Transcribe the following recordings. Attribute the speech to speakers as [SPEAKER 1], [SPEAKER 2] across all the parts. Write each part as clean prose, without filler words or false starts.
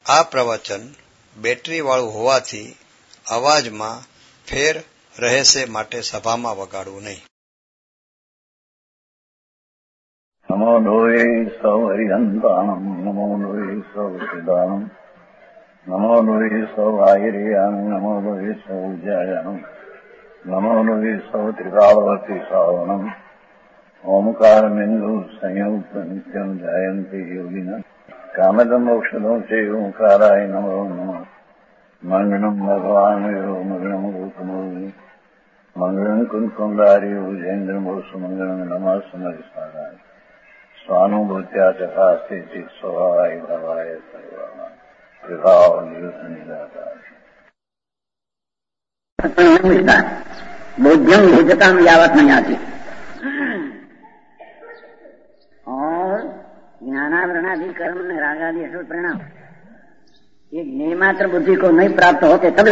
[SPEAKER 1] આ પ્રવચન બેટરીવાળું હોવાથી અવાજમાં ફેર રહેશે માટે સભામાં વગાડવું નહીં.
[SPEAKER 2] નમો લોહે સૌ હરિહંતાણમ નમો લોહે સૌ સિદાનમ નમો લોહે સૌ આયર્યામ નમો લોહે સૌ જયાનમ નમો લોહે સૌ ત્રિકાળવતી સાવનમ ઓમકાર બિંદુ સંયુક્ત નિત્યમ જયંતી યોગિના કામદમ ઔષધો છે ઓંકારાય નમો નમઃ મંગળમ ભગવાન મંગળમ ગૌતમોની મંગળમ કુંકુંદારી ઉજેન્દ્રમો સુમંગળમ નમઃ સમરિસ્મરાય स्वानुभूत्या चकास्ते चित स्वभावाय भवाय सर्वमा विभाव नियुक्त निराकार
[SPEAKER 3] बोध्यम भुजता में यावत नहीं आती और ज्ञानावरणादि कर्म में रागादि अशुद्ध परिणाम ये ज्ञेय मात्र बुद्धि को नहीं प्राप्त होते तब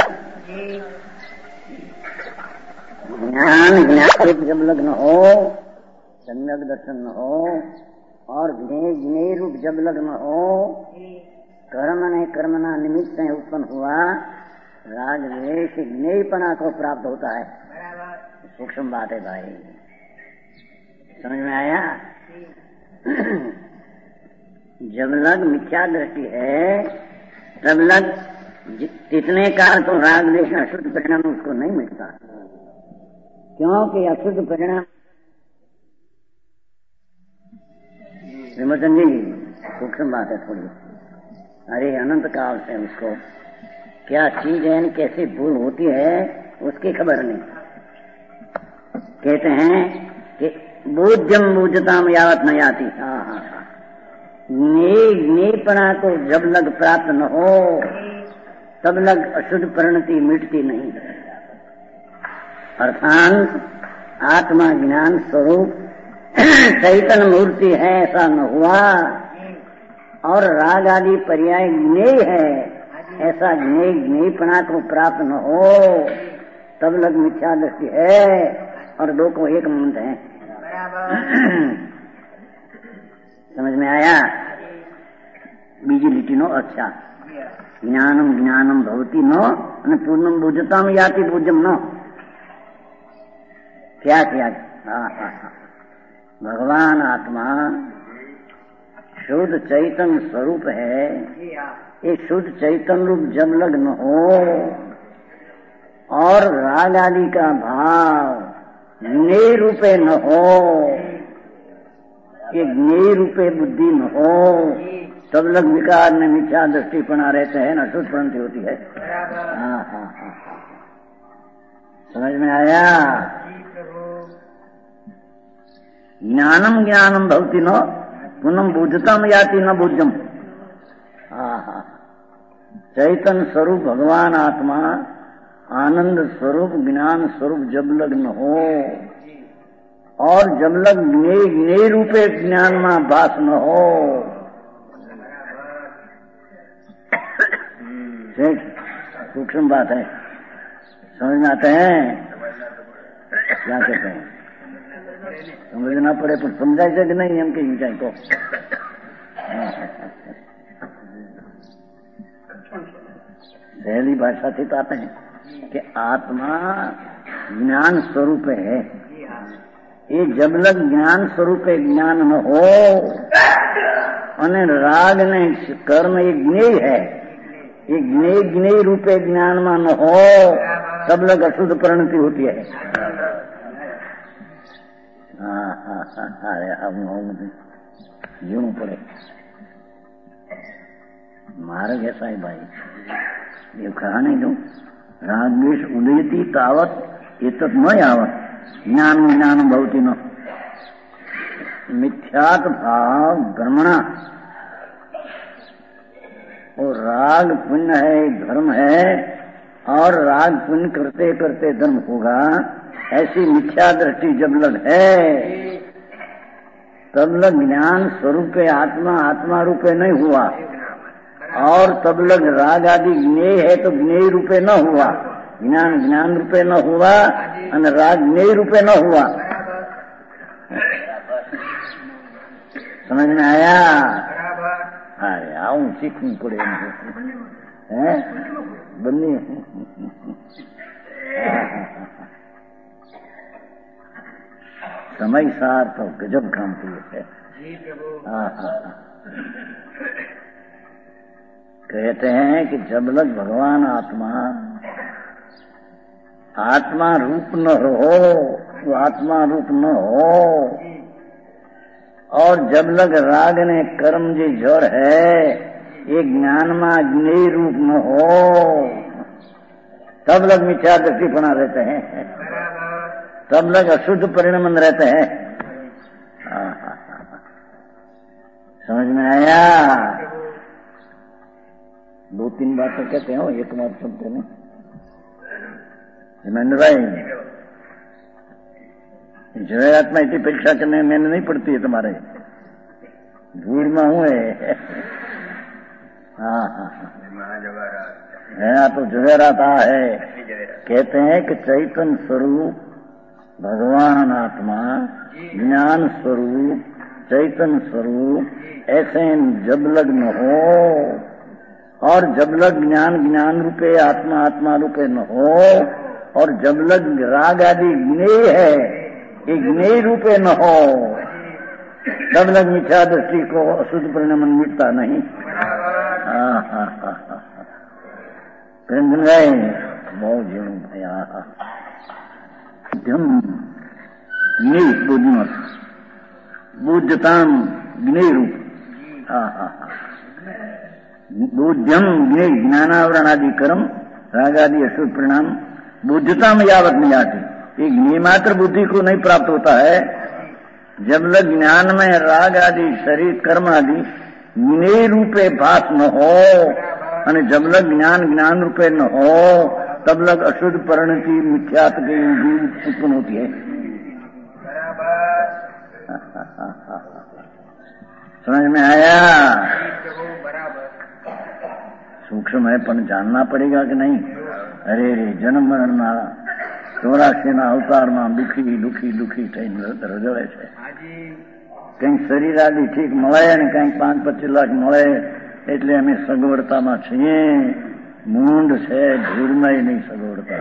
[SPEAKER 3] ज्ञान जब लग्न हो सम्यक दर्शन न हो और ज्ञेय रूप जब लग्न हो कर्म ने कर्मना निमित्त से उत्पन्न हुआ राग द्वेष ज्ञेयपना को प्राप्त होता है. सूक्ष्म बात है भाई, समझ में आया. जब लग मिथ्या दृष्टि है तब लग जितने काल तो राग द्वेष अशुद्ध परिणाम उसको नहीं मिलता, क्योंकि अशुद्ध परिणाम श्रीमतन जी सूक्ष्म बात है थोड़ी. अरे अनंत काल से उसको क्या चीज है कैसी भूल होती है उसकी खबर नहीं. कहते हैं कि बोध्यम बूझताम यावत नहीं आती. ज्ञेयपना को जब लग प्राप्त न हो तब लग अशुद्ध परिणति मिटती नहीं. अर्थात आत्मा ज्ञान स्वरूप चैतन्य मूर्ति है ऐसा न हुआ और राग आदि पर्याय ज्ञेय है ऐसा ज्ञेयपना को प्राप्त न हो तब लग मिथ्या दृष्टि है और दो को एक मंत्र है. समझ में आया. बीजी लिटी नो अच्छा ज्ञानम ज्ञानम भवती नो અને પૂર્ણમ બુજતામ યાતિ બુજમ નો. क्या किया? भगवान आत्मा शुद्ध चैतन्य स्वरूप है. ये शुद्ध चैतन्य रूप जब लग्न हो और राग आदि का भाव ज्ञेय रूपे न हो, ये ज्ञेय रूपे बुद्धि न हो तब लग विकार में मिथ्या दृष्टिपना रहते हैं न शुद्ध प्रणति होती है. समझ में आया. ज्ञानम ज्ञानम भवती नो पुनः बुद्धतम याति न बुद्धम. चैतन्य स्वरूप भगवान आत्मा आनंद स्वरूप ज्ञान स्वरूप जब लग्न हो और जब लग ज्ञेय रूपे ज्ञान में भास न हो. सूक्ष्म बात है, समझ में आते हैं. क्या कहते हैं समझना पड़े पर समझाई से नहीं हम कहीं जाए को. पहली भाषा थी तो आते हैं कि आत्मा ज्ञान स्वरूप है. ये जब लग ज्ञान स्वरूप ज्ञान न हो અને રાગ ને કર્મ ये ज्ञेय है, ये ज्ञेय रूपे ज्ञान में न हो तब लग अशुद्ध परिणति होती है. अरे अब जीवू पड़े मार्ग ऐसा है भाई. ये कहा नहीं दो राग द्वेष उदयती तावत ये तक न आवत ज्ञान ज्ञान भवती न. मिथ्यात भाव ब्रह्मणा और राग पुण्य है धर्म है और राग पुण्य करते करते धर्म होगा. ऐसी मिथ्या दृष्टि जब लग है तब लग ज्ञान स्वरूप आत्मा आत्मा रूपे नहीं हुआ और तब लग राग आदि ज्ञेय है तो ज्ञेय रूपे न हुआ, ज्ञान ज्ञान रूपे न हुआ और राग ज्ञेय रूपे न हुआ. समझ में आया. अरे आऊं सीखવું પડે હે બંને समय सार तो गजब काम किए है। कहते हैं कि जब लग भगवान आत्मा रूप न हो, वो आत्मा रूप न हो, और जब लग राग ने कर्म जी जड़ है, ये ज्ञान में ज्ञेय रूप न हो, तब लग मिथ्या दृष्टि बना रहते हैं, तब लग अशुद्ध परिणमन रहते हैं। समझ में आया? 2-3 बातें कहते हो, एक बात सुनते नहीं। हिमेंद्र भाई, जवाहरात इतनी परीक्षा करने मैंने नहीं पड़ती है तुम्हारे, भूड़ में हूँ है। तो जवाहरात है। कहते हैं कि चैतन्य स्वरूप भगवान आत्मा, ज्ञान स्वरूप, चैतन्य स्वरूप, ऐसे जब लग न हो, और जब लग ज्ञान रूपे आत्मा आत्मा रूपे न हो, और जब लग राग आदि ज्ञेय है, ये ज्ञेय रूपे न हो, तब लग मिथ्या दृष्टि को अशुद्ध परिणमन मिटता नहीं। बहुत जीवन भया बुद्धिमत बुद्धताम ज्ञेय रूप, बुद्ध्यम ज्ञेय ज्ञानावरण आदि कर्म राग आदि अशुद्ध परिणाम बुद्धता में यावत नहीं आती। ये ज्ञेय मात्र बुद्धि को नहीं प्राप्त होता है। जब लग ज्ञान में राग आदि शरीर कर्म आदि ज्ञेय रूपे भास न हो, और जब लग ज्ञान रूपे न हो, तब लग अशुद्ध परिणति मिथ्यात की उत्पन्न होती है। समझ में आया? सूक्ष्म है पर जानना पड़ेगा कि नहीं। अरे रे जन्म मरण ना 84 ना अवतार में दुखी दुखी दुखी थई रजड़े છે। કંઈક શરીર આદિ ઠીક મળે ને કંઈક 5-25 લાખ મળે એટલે અમે સગવડતામાં છીએ। મૂંડ છે ધૂળમાં નહીં સગવડતા,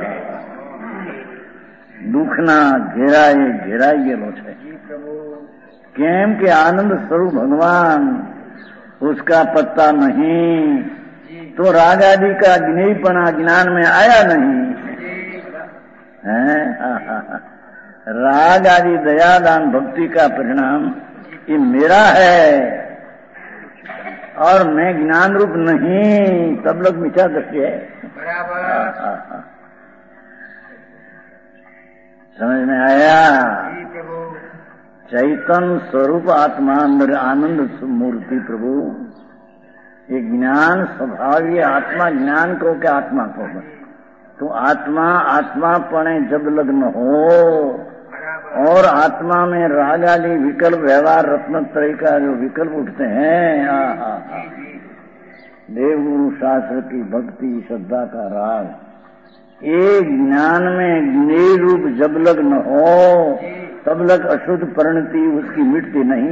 [SPEAKER 3] દુઃખના ઘેરાઈ ગયેલો છે। કેમ કે આનંદ સ્વરૂપ ભગવાન उसका पत्ता नहीं, तो राग आदि का ज्ञेयपना ज्ञान में आया नहीं है। राग आदि दयादान भक्ति का परिणाम ये मेरा है, और मैं ज्ञान रूप नहीं, तब लोग मिथ्या दृष्टि है। समझ में आया? चैतन्य स्वरूप आत्मा अंदर आनंद मूर्ति प्रभु, ये ज्ञान स्वभाव, ये आत्मा ज्ञान को क्या आत्मा को, तो आत्मा पणे जब लग्न हो, और आत्मा में राग आदि विकल्प व्यवहार रत्नत्रय का जो विकल्प उठते हैं, देवगुरु शास्त्र की भक्ति श्रद्धा का राग, ये ज्ञान में ज्ञेय रूप जब लग न हो, तब लग अशुद्ध परिणति उसकी मिटती नहीं।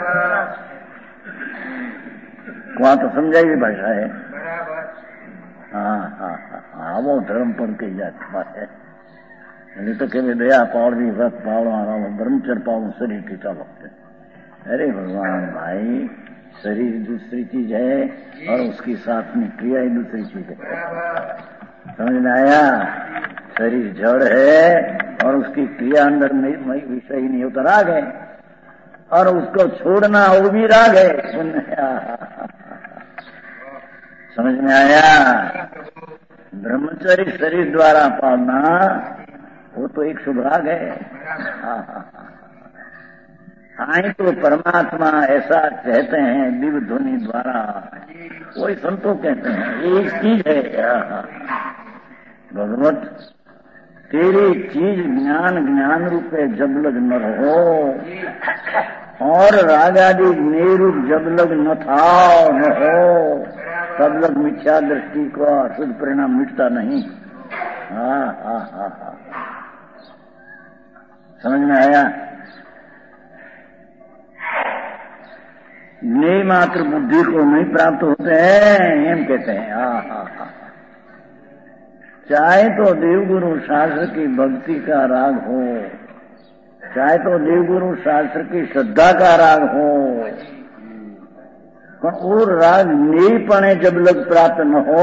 [SPEAKER 3] वहां तो समझाई भाषा है। हाँ वो धर्म पर कही जाती बात है। नहीं तो कभी दया पावड़ी व्रत पावड़ा ब्रह्मचर्य पावड़ शरीर की चालो। अरे भगवान भाई, शरीर दूसरी चीज है और उसकी साथ में क्रिया ही दूसरी चीज है। समझ में आया? शरीर जड़ है और उसकी क्रिया अंदर विषय ही नहीं होता, राग है, और उसको छोड़ना वो भी राग है। समझ में आया? ब्रह्मचर्य शरीर द्वारा पालना वो तो एक शुभ राग है। आई तो परमात्मा ऐसा कहते हैं दिव्य ध्वनि द्वारा, कोई संतों कहते हैं एक चीज है भगवत, तेरी चीज ज्ञान रूपे जब लग न रहो, और राग आदि ज्ञेय रूप जब लग न था न हो, तब लग मिथ्या दृष्टि को अशुद्ध परिणाम मिटता नहीं। समझ में आया? ज्ञेय मात्र बुद्धि को नहीं प्राप्त होते हैं, एम कहते हैं। हाँ। चाहे तो देवगुरु शास्त्र की भक्ति का राग हो, चाहे तो देवगुरु शास्त्र की श्रद्धा का राग हो, पर वो राग ज्ञेयपणे जब लग प्राप्त न हो,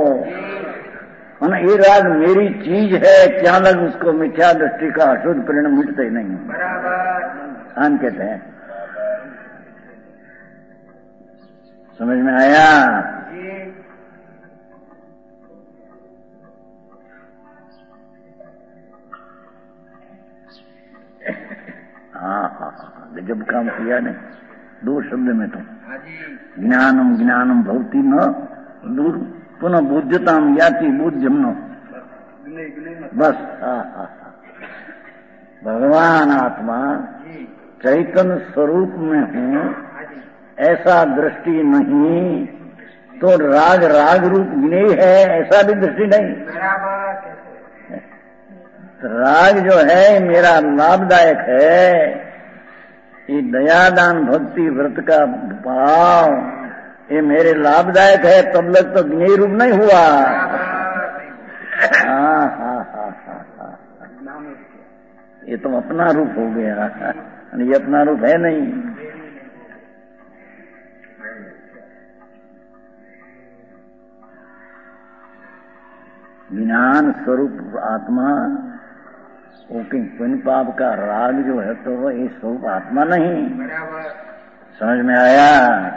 [SPEAKER 3] ये राग मेरी चीज है, क्या लग उसको मिथ्या दृष्टि का अशुद्ध परिणाम मिटते ही नहीं। हम कहते हैं, समझ में आया? हाँ, गजब काम किया ने, 2 शब्द में तो। ज्ञानम ज्ञानम भवति न दूर पुनः बुद्धताम याति बुद्धम न, बस। भगवान आत्मा चैतन्य स्वरूप में हूँ ऐसा दृष्टि नहीं, तो राग राग रूप ज्ञेय है ऐसा भी दृष्टि नहीं। राग जो है मेरा लाभदायक है, ये दयादान भक्ति व्रत का भाव ये मेरे लाभदायक है, तब लग तो ज्ञेय रूप नहीं हुआ। ये तो अपना रूप हो गया, ये अपना रूप है नहीं। ज्ञान स्वरूप आत्मा, ओके पुण्य पाप का राग जो है तो वो ये स्वरूप आत्मा नहीं। समझ में आया?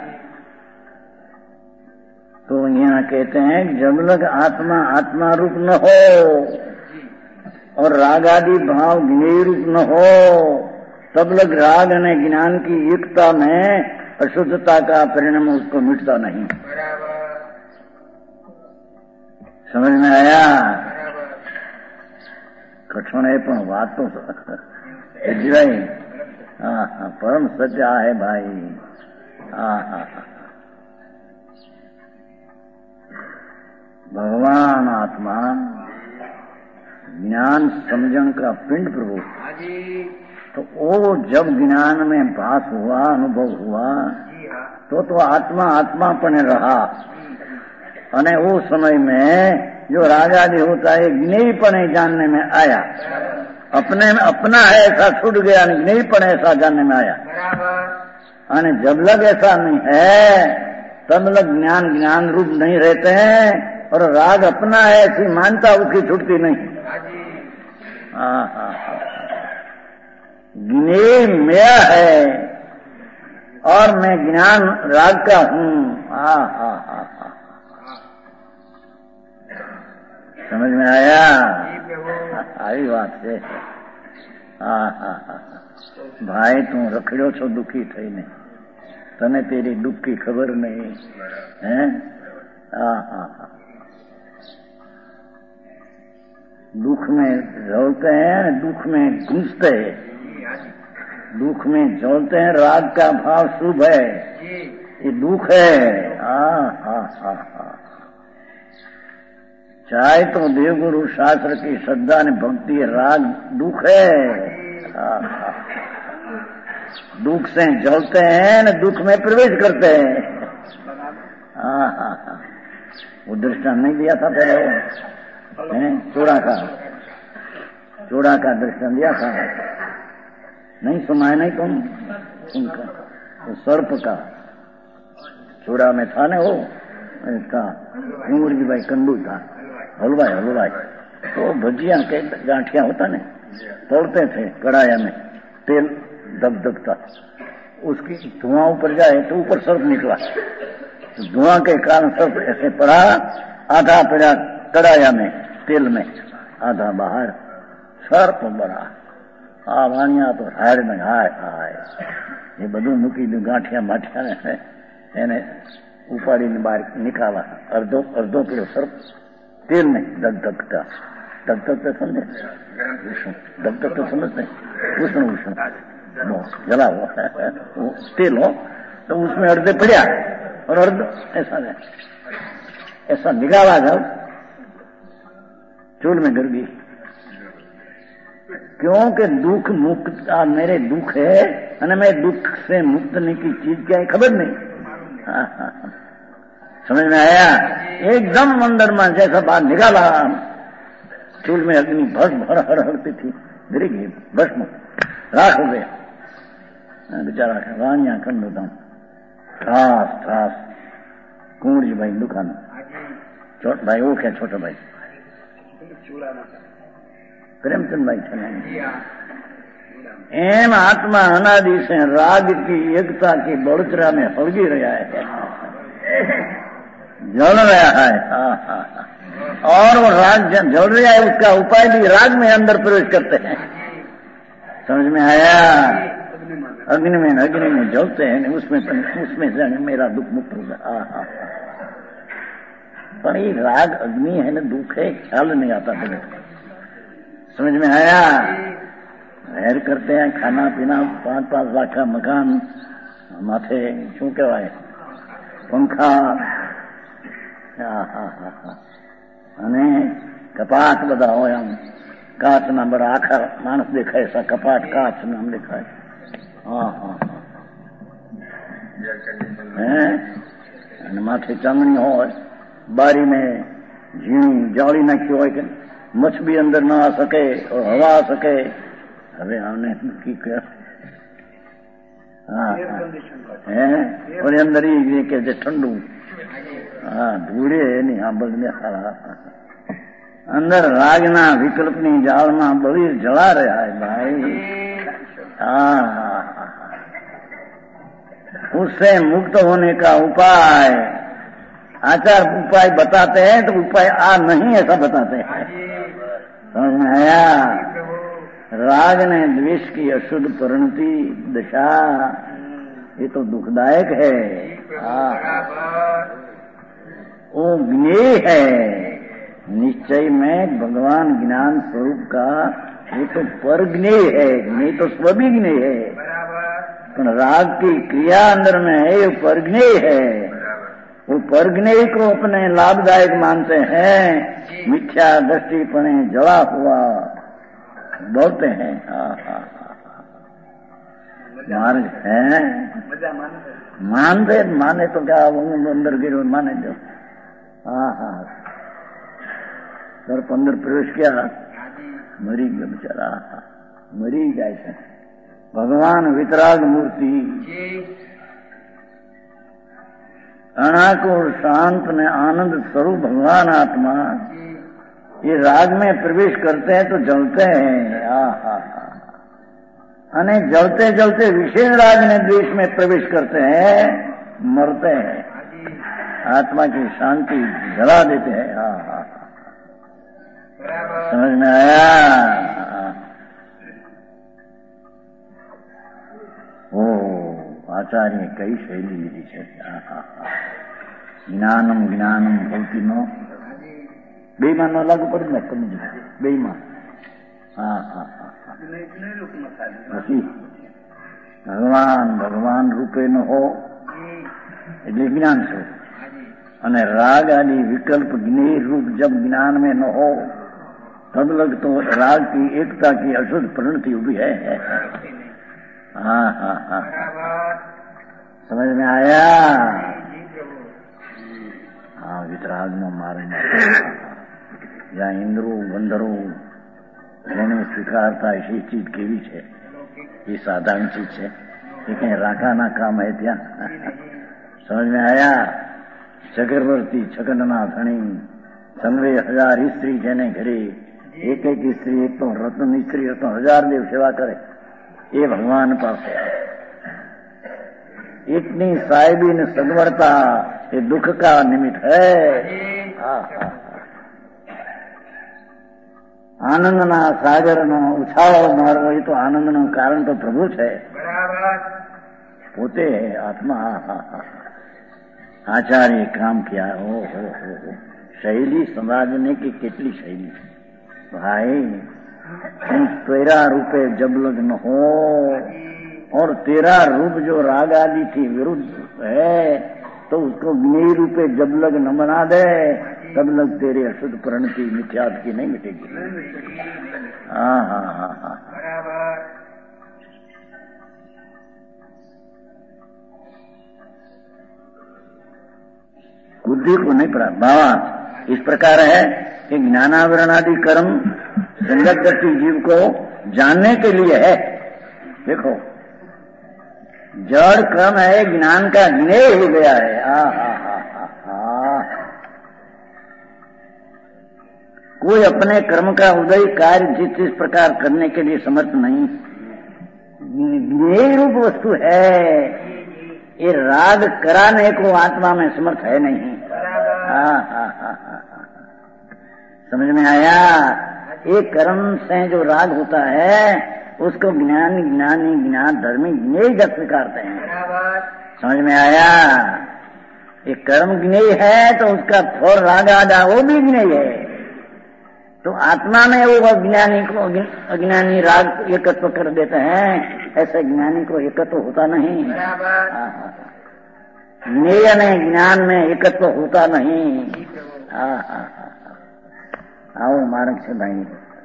[SPEAKER 3] तो यहाँ कहते हैं जब लग आत्मा आत्मा रूप न हो और राग आदि भाव ज्ञेय रूप न हो, तब लग राग ने ज्ञान की एकता में अशुद्धता का परिणाम उसको मिटता नहीं। समझ में आया? कठिन है पर बात तो भाई। हाँ, परम सच्चा है भाई। हाँ। भगवान आत्मा ज्ञान समझन का पिंड प्रभु, तो वो जब ज्ञान में भास हुआ, अनुभव हुआ, तो आत्मा आत्मापने रहा। अने वो समय में जो रागादि होता है ज्ञेयपणे जानने में आया, अपने में अपना है ऐसा छूट गया, ज्ञेयपणे ऐसा जानने में आया। अने जब लग ऐसा नहीं है तब लग ज्ञान ज्ञान रूप नहीं रहते हैं, और राग अपना है ऐसी मानता उसकी छूटती नहीं। ज्ञेय मेरा है और मैं ज्ञान राग का हूँ। समझ में आया? आई बात है। भाई तू रखड़ो छो दुखी थई ने, तने तेरी दुख की खबर नहीं है। दुख में झोलते हैं, दुख में गूंजते हैं, दुख में झोलते हैं। राग का भाव शुभ है, ये दुख है। चाहे तो देवगुरु शास्त्र की श्रद्धा ने भक्ति, राग दुख है। दुख से जलते हैं न दुख में प्रवेश करते हैं। वो दृष्टांत नहीं दिया था पहले, चूड़ा का दृष्टांत दिया था, नहीं सुना है? नहीं तुम उनका वो सर्प का चूड़ा में था ना, वो इसका जी भाई कंडू था, हलवाई तो भजिया के गांठिया होता ने तोड़ते थे कढ़ाया में, तेल दबदबता, उसकी धुआं ऊपर जाए तो ऊपर सर्प निकला, तो धुआं के कारण सर्प ऐसे पड़ा, आधा पड़ा कढ़ाया में तेल में, आधा बाहर। सर्प बड़ा वाणिया तो हार में हाय ये બધું મૂકી દીધું, ગાંઠિયા માઠિયા ને એને ઉપાડીને બહાર નિકાલા। અડધો કિલો સર્પ तेल में दगदगता समझे, दगदगता समझते, उष्ण जला हुआ तेल हो, तो उसमें अर्धे पड़ा और अर्ध ऐसा निकाला जब चूल में गिर गई, क्योंकि दुख मुक्त मेरे दुख है અને मैं दुख से मुक्त नहीं की चीज क्या है खबर नहीं। समझ में आया? एकदम अंदर में जैसा बाहर निकाला, चूल में अग्नि भस्म हड़हड़ती थी, गिरी गई भस्म, राख हो गया बेचारा। रानिया खंड होता हूं त्रास त्रास। कुंवर जी भाई दुकान, छोट भाई वो क्या छोटा भाई प्रेमचंद भाई छे। एम आत्मा अनादि से राग की एकता की बड़ोतरा में हलगी रहा है, जल रहा है। और वो राग जल रहा है, उसका उपाय भी राग में अंदर प्रवेश करते हैं। समझ में आया? अग्नि में जलते हैं, उसमें से मेरा दुख मुक्त होगा। पर ये राग अग्नि है न दुख है, ख्याल नहीं आता फिर। समझ में आया? हेर करते हैं, खाना पीना, 5-5 लाख का मकान, माथे शू कहवाय पंखा, અને કપાટ બધા હોય, આમ કાચના બડા આખા માણસ દેખાય, એસા કપાટ કાચ નામ દેખાય। અને માથે ચામડી હોય, બારી में झीणी जाली नाखी હોય કે मछ भी अंदर न आ सके और हवा आ सके। હવે આને की और अंदर ही के ठंडू धूड़े नहीं बदले अंदर रागना विकल्पनी जाल में बड़ी जला रहा है भाई। उससे मुक्त होने का उपाय आचार उपाय बताते हैं, तो उपाय आ नहीं ऐसा बताते हैं। समझ में आया? राग ने द्वेष की अशुद्ध परिणति दशा, ये तो दुखदायक है। वो ज्ञेय है, निश्चय में भगवान ज्ञान स्वरूप का ये तो पर ज्ञेय है, ज्ञेय तो स्वभी ज्ञेय है। पर राग की क्रिया अंदर में है, ये पर ज्ञेय है। वो पर ज्ञेय को अपने लाभदायक मानते हैं, मिथ्या दृष्टिपणे जला हुआ बोलते हैं। मार्ग है माने तो क्या अंदर गिरो माने जो। सर अंदर प्रवेश किया, मरी गया बेचारा, मरी जाए છે। भगवान वितराग मूर्ति अनाकुल शांत ने आनंद स्वरूप भगवान आत्मा ये राग में प्रवेश करते हैं तो जलते हैं। अने जलते जलते विशेष राग ने द्वेष में प्रवेश करते हैं, मरते हैं, आत्मा की शांति जला देते हैं। समझ में आया? ओ आचार्य कई शैली लीधी है। ज्ञानम ज्ञानम भौति नो बेईमान न लागू पड़े मैं समझ बेईमान। भगवान भगवान रूपे न हो એટલે જ્ઞાન છે, અને રાગ આદि विकल्प ज्ञेय रूप जब ज्ञान में न हो तब लग तो राग की एकता की अशुद्ध परिणति हुई है। समझ में आया? वितराग में मारे या इंद्रो बंदरो એને સ્વીકારતા ऐसी चीज केवी છે? ये साधारण चीज है, ये कहीं राखा ना काम है ત્યાં। समझ में आया? चक्रवर्ती छकनना धणी संवे 1000 स्त्री जेने घरे एक एक स्त्री एक तो रत्न स्त्री तो 1000 देव सेवा करे, ये भगवान पास है। इतनी साहिबी ने सदवरता ये दुख का निमित्त है। आनंदना सागर नो उछाळो मारવો ये तो आनंद नो कारण तो प्रभु है, पोते है आत्मा। आचार्य काम किया। हो शैली समझने की कितनी शैली भाई। तेरा रूपे जब लग्न हो और तेरा रूप जो राग आदि की विरुद्ध है, तो उसको ज्ञेय रूपे जब लग न बना दे तब लग तेरे अशुद्ध प्रणति मिथ्यात की नहीं मिटेगी। हाँ हाँ हाँ हाँ बुद्धि को नहीं पड़ा। भाव इस प्रकार है कि ज्ञानावरण आदि कर्म संगत दृष्टि जीव को जानने के लिए है। देखो जड़ क्रम है, ज्ञान का ज्ञेय हो गया है। कोई अपने कर्म का उदय कार्य जिस प्रकार करने के लिए समर्थ नहीं, ज्ञेय रूप वस्तु है। ये राग कराने को आत्मा में समर्थ है नहीं। समझ में आया? एक कर्म से जो राग होता है उसको ज्ञानी ज्ञानी ज्ञान धर्मी ज्ञेय जब स्वीकारते हैं। समझ में आया? एक कर्म ज्ञेय है तो उसका फल राग आदा वो भी ज्ञेय है। तो आत्मा में वो अज्ञानी को अज्ञानी राग एकत्व कर देते हैं, ऐसे ज्ञानी को एकत्व होता नहीं। ज्ञेय में ज्ञान में एकत्व होता नहीं। आओ मार्ग से भाई।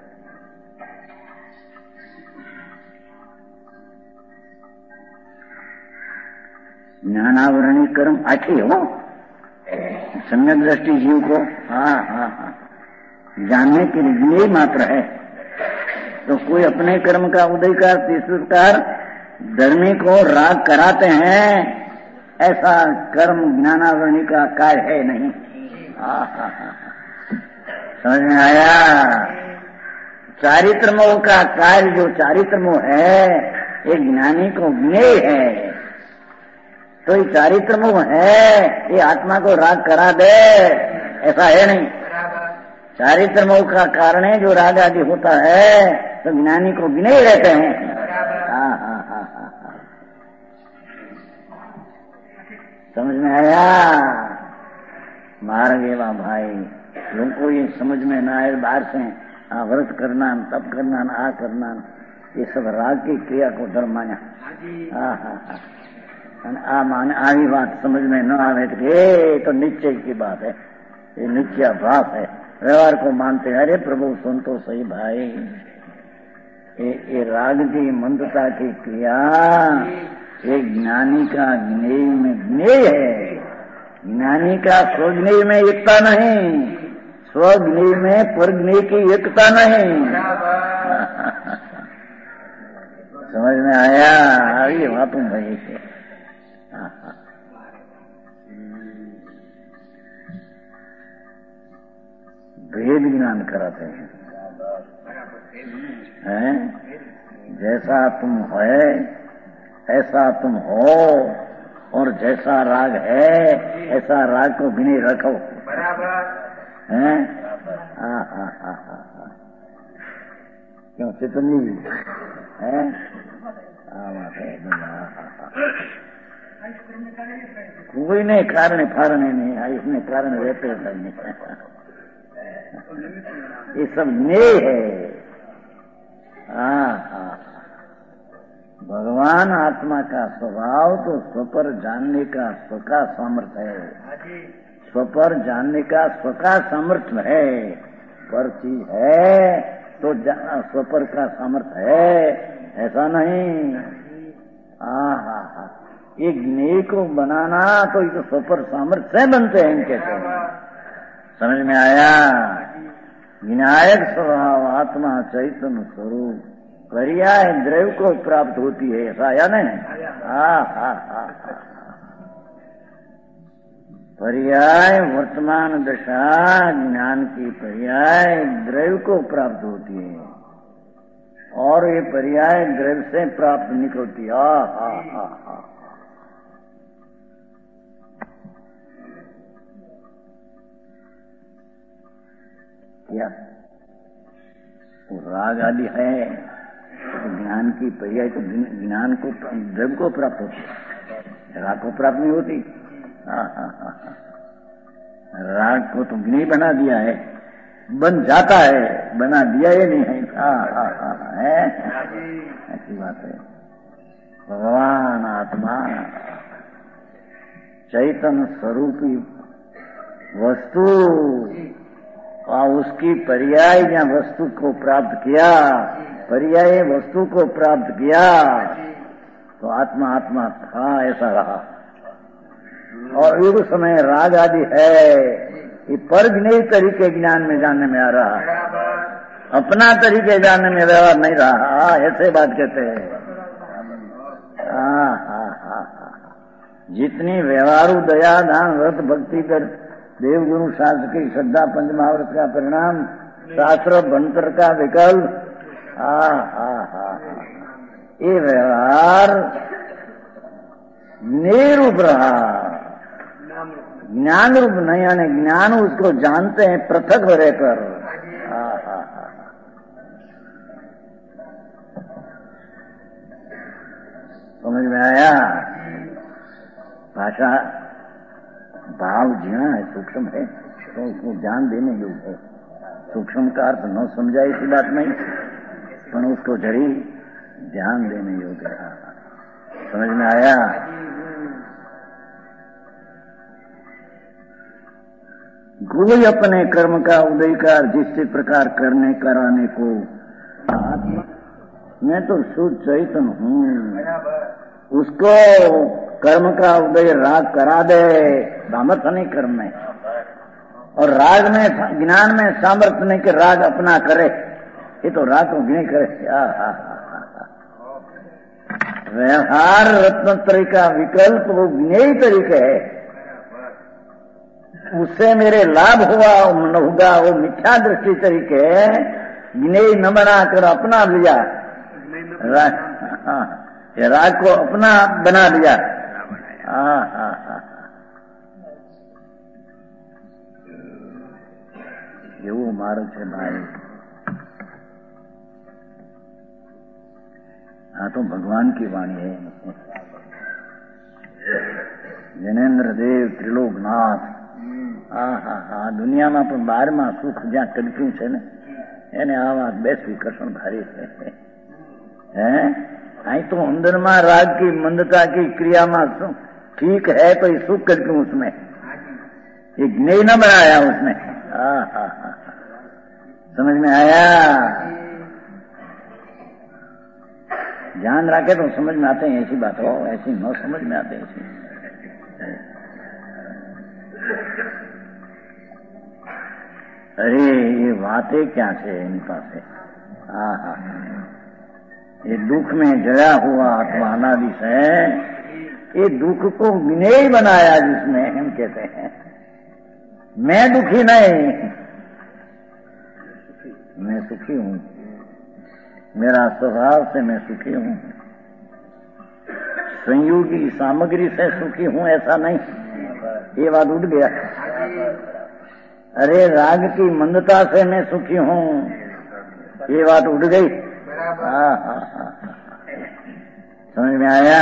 [SPEAKER 3] ज्ञानावरणी कर्म आठे हो सम्यक दृष्टि जीव को जानने के लिए ज्ञेय मात्र है। तो कोई अपने कर्म का उदयकार तीसरकार धर्मी को राग कराते हैं, ऐसा कर्म ज्ञानावरणी का कार्य है नहीं। समझ में आया? चारित्र मोह का कार्य जो चारित्र मोह है ये ज्ञानी को ज्ञेय है। तो ये चारित्र मोह है, ये आत्मा को राग करा दे ऐसा है नहीं। चारित्र मोह का कारण है जो राग आदि होता है, तो ज्ञानी को ज्ञेय रहते हैं। समझ में आया? मार गया भाई, लोगों को ये समझ में ना आए बाहर से व्रत करना तप करना आ करना, ये सब राग की क्रिया को धर्म माना। आही बात समझ में न आवे तो निश्चय की बात है, ये निश्चय भाव है। व्यवहार को मानते हैं, अरे प्रभु सुन तो सही भाई, ये राग की मंदता की क्रिया ये ज्ञानी का ज्ञेय में ज्ञेय है। ज्ञानी का स्वज्ञेय में एकता नहीं, स्वज्ञेय में परज्ञेय की एकता नहीं। समझ में आया? अरे वहां तुम भाई भेद ज्ञान कराते हैं। जैसा तुम है ऐसा तुम हो, और जैसा राग है ऐसा राग को गिने रखो। हैं? क्यों चितनी है? कोई नहीं कारण फारने नहीं है, इसमें कारण रहते नहीं। ये सब नेह है। भगवान आत्मा का स्वभाव तो स्वपर जानने का स्वका सामर्थ्य है। स्वपर जानने का स्वका सामर्थ्य है, पर चीज है तो स्वपर का सामर्थ्य है, ऐसा नहीं। ये ज्ञेय को बनाना तो ये स्वपर सामर्थ्य से बनते हैं इनके। समझ में आया? विनायक स्वभाव आत्मा चैतन्य स्वरूप पर्याय द्रव्य को प्राप्त होती है, ऐसा या नहीं? पर्याय वर्तमान दशा ज्ञान की पर्याय द्रव्य को प्राप्त होती है, और ये पर्याय द्रव्य से प्राप्त नहीं होती। क्या तो राग आदि है तो ज्ञान की पर्याय को ज्ञान को द्रव्य को प्राप्त होती है, राग को प्राप्त नहीं होती। राग को तो नहीं बना दिया है, बन जाता है, बना दिया ही नहीं है। ऐसी बात है। भगवान आत्मा चैतन्य स्वरूपी वस्तु और उसकी पर्याय या वस्तु को प्राप्त किया, पर्याय वस्तु को प्राप्त किया तो आत्मा आत्मा था ऐसा रहा। और एक समय राग आदि है, ये पर नए तरीके ज्ञान में जानने में आ रहा है, अपना तरीके जानने में व्यवहार नहीं रहा, ऐसे बात कहते हैं। जितनी व्यवहारु दया दान व्रत भक्ति कर देवगुरु शास्त्र की श्रद्धा पंचमहाव्रत का परिणाम शास्त्र बनकर का विकल्प, ये व्यवहार निरूप रहा, ज्ञान रूप नहीं, आने ज्ञान उसको जानते हैं पृथक रहकर। समझ में आया? भाषा भाव जीना है, सूक्ष्म है, तो उसको ध्यान देने योग्य है। सूक्ष्म का अर्थ न समझाए इसी बात नहीं, पर उसको जरी ध्यान देने योग्य है। समझ में आया? कोई अपने कर्म का उदयकार जिससे प्रकार करने कराने को, मैं तो शुद्ध चैतन्य हूँ, उसको कर्म का उदय राग करा दे, सामर्थ्य नहीं कर्म में, और राग में ज्ञान में सामर्थ्य नहीं कि राग अपना करे, ये तो राग को नहीं करे। व्यवहार रत्नत्रय का विकल्प वो ज्ञेय तरीके है, उससे मेरे लाभ हुआ न होगा, वो मिथ्या दृष्टि तरीके ज्ञेय न बनाकर अपना लिया, ये राग को अपना बना दिया। ये वो मार्ग है भाई। हाँ तो भगवान की वाणी है। जनेन्द्र देव त्रिलोकनाथ, દુનિયામાં પણ 12માં સુખ જ્યાં ટડક્યું છે ને એને આ વાત બેસવી કસણ ભારી છે। અહીં तो अंदर में राग की मंदता की क्रिया में ठीक है तो ये सुख टडक्યું उसमें, ये ज्ञेय न बनाया उसमें। समझ में आया? ध्यान रखे तो समझ में आते हैं ऐसी बात हो, ऐसी न समझ में आते ऐसी। अरे ये बातें क्या है इन पास, ये दुख में जया हुआ आत्मा अनादि है, ये दुख को ज्ञेय बनाया जिसमें हम कहते हैं मैं दुखी नहीं, मैं सुखी हूं, मेरा स्वभाव से मैं सुखी हूं, संयोगी सामग्री से सुखी हूं ऐसा नहीं, ये बात उठ गया। अरे राग की मंदता से मैं सुखी हूं, ये बात उठ गई। समझ में आया?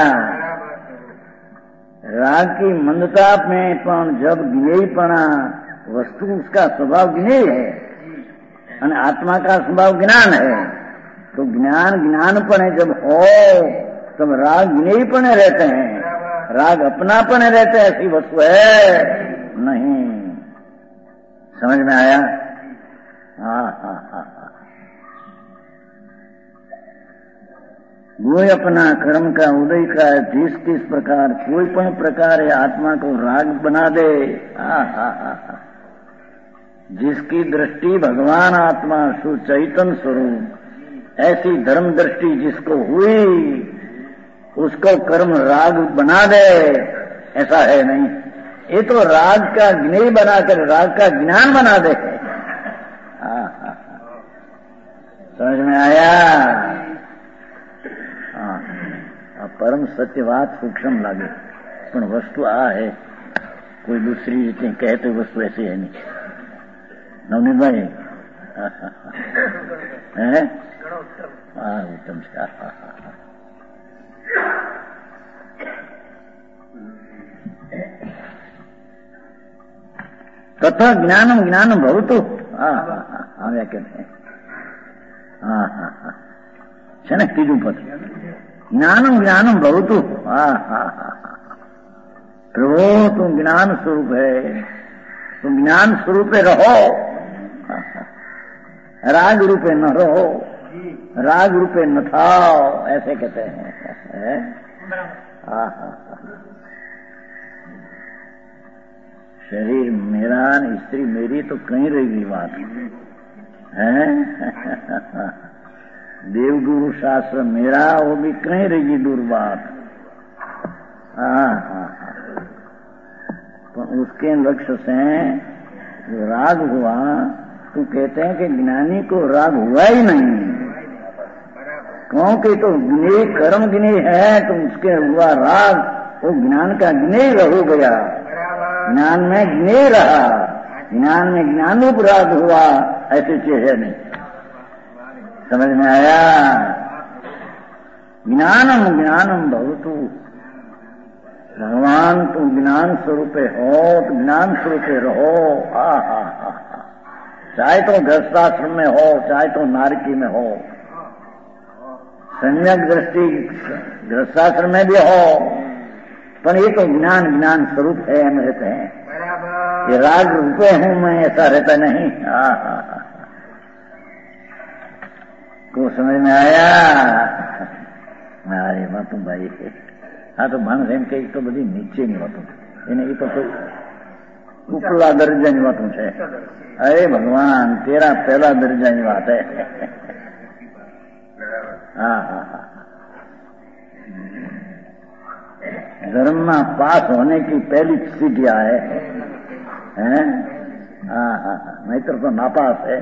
[SPEAKER 3] राग की मंदता में पण जब ज्ञेयपणा वस्तु उसका स्वभाव ज्ञेय है और आत्मा का स्वभाव ज्ञान है, तो ज्ञान ज्ञानपणे जब हो तब राग ज्ञेयपणे रहते हैं, राग अपनापणे रहते हैं, ऐसी वस्तु है नहीं। समझ में आया? वो अपना कर्म का उदय का जिस किस प्रकार कोई पण प्रकार आत्मा को राग बना दे, जिसकी दृष्टि भगवान आत्मा सुचैतन्य स्वरूप ऐसी धर्म दृष्टि जिसको हुई उसको कर्म राग बना दे, ऐसा है नहीं। ये तो राग का ज्ञेय बनाकर राग का ज्ञान बना दे। समझ में आया? परम सत्य बात सूक्ष्म लागे, पर वस्तु आ है, कोई दूसरी रीते कहते वस्तु ऐसी है नहीं। नवनीत भाई है उत्तम से तथा ज्ञानम ज्ञानम भवतु, આવ્યા કે છે ને ત્રીજું પદ, જ્ઞાનમ જ્ઞાનમ ભવતુ। प्रभु तुम ज्ञान स्वरूप है, तुम ज्ञान स्वरूप रहो, राग रूपे न रहो, राग रूपे न थाओ, ऐसे कहते हैं। शरीर मेरा, स्त्री मेरी, तो कहीं रहेगी बात है। देवगुरु शास्त्र मेरा, वो भी कहीं रहेगी दूर बात। तो उसके लक्ष्य से जो राग हुआ, तो कहते हैं कि ज्ञानी को राग हुआ ही नहीं, क्योंकि तो ज्ञेय कर्म ज्ञेय है, तो उसके हुआ राग, वो ज्ञान का ज्ञेय हो गया, ज्ञान में ज्ञेय रहा, ज्ञान में ज्ञानोप राग हुआ, ऐसी चीज है नहीं। समझ में आया? ज्ञानम ज्ञानम भवतु, भगवान तुम ज्ञान स्वरूपे हो, तो ज्ञान स्वरूपे रहो। चाहे तो गृहस्थाश्रम में हो, चाहे तो नारकी में हो, सम्यक दृष्टि गृहस्थाश्रम में भी हो, पर ये तो ज्ञान ज्ञान स्वरूप है, हम रहते हैं। ये राग रूपे हूं मैं, ऐसा रहता नहीं। को समझ में आया? अरे वाह तुम भाई, हाँ तो मन रेम के तो बड़ी नीचे नहीं होતું, એને એ તો કોઈ ઉપલા દરજાની વાતો છે। अरे भगवान तेरा पहला दर्जानी बात है। धर्म में पास होने की पहली सीढ़ियां है। नहीं तो नापास है।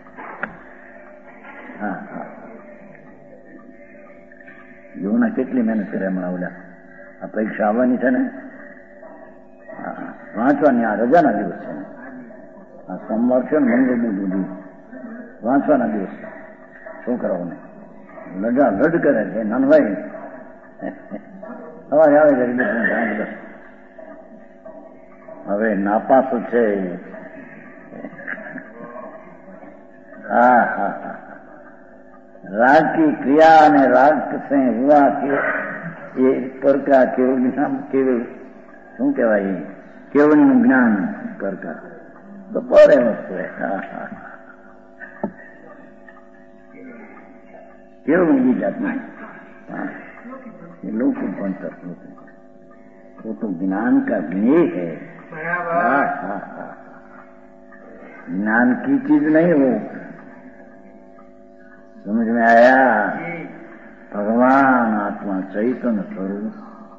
[SPEAKER 3] जीवना કેટલી મહેનત કરે હમણાં ઓલા આ પરીક્ષા આવવાની છે ને, વાંચવાની આ રજાના દિવસ છે ને, આ સોમવાર છે ને મંગળ બુધ વાંચવાના દિવસ છોકરાઓને લડા લડ કરે છે નાનભાઈ સવારે આવે છે। હવે નાપાસ છે। राग की क्रिया ने राग से हुआ कि ये पर का केवल ज्ञान, केवल शू कहवाय केवल ज्ञान पर का तो पर वस्तु है। केवल ये जात में ये लोग बनकर वो तो ज्ञान का ज्ञेय है। ज्ञान की चीज नहीं हो। समझ में आया? भगवान आत्मा चैतन्य स्वरूप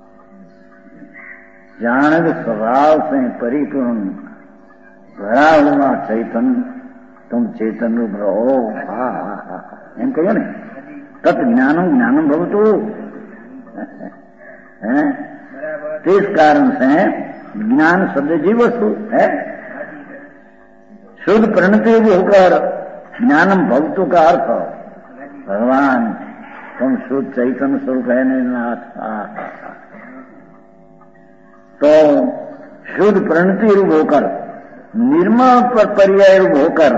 [SPEAKER 3] जानक स्वभाव से परिपूर्ण भरा हुआ चैतन्य, तुम चैतन्य रूप रहो। एम कहो ने तत् ज्ञानम ज्ञानम भवतु। इस कारण से ज्ञान शब्द जीव वस्तु है। शुद्ध प्रणति होकर ज्ञानम भवतु का अर्थ भगवान तुम शुद्ध चैतन्य स्वरूप है नाथ। तो शुद्ध प्रणति रूप होकर, निर्मल पर पर्याय रूप होकर,